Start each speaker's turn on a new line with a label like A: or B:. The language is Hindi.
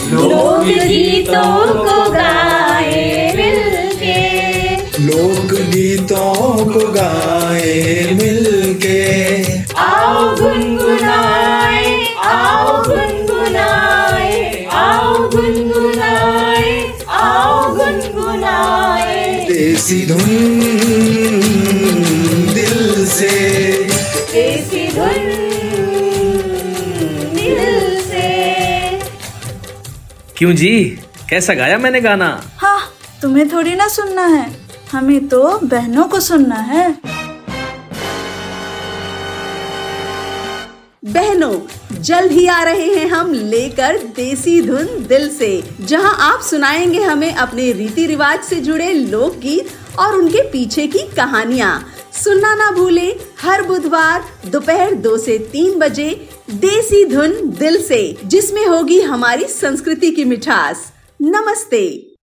A: लोक गीतों को गाए मिलके,
B: लोक गीतों को गाए मिलके।
A: आओ गुनगुनाए, आओ गुनगुनाए, आओ गुनगुनाए, आओ गुनगुनाए।
B: देसी धुन दिल से,
A: देसी धुन दिल से।
C: क्यों जी, कैसा गाया मैंने गाना?
D: हाँ, तुम्हें थोड़ी ना सुनना है, हमें तो बहनों को सुनना है।
E: बहनों, जल्द ही आ रहे हैं हम लेकर देसी धुन दिल से, जहां आप सुनाएंगे हमें अपने रीति रिवाज से जुड़े लोकगीत और उनके पीछे की कहानियां। सुनना ना भूलें, हर बुधवार दोपहर 2 से 3 बजे देसी धुन दिल से, जिसमें होगी हमारी संस्कृति की मिठास। नमस्ते।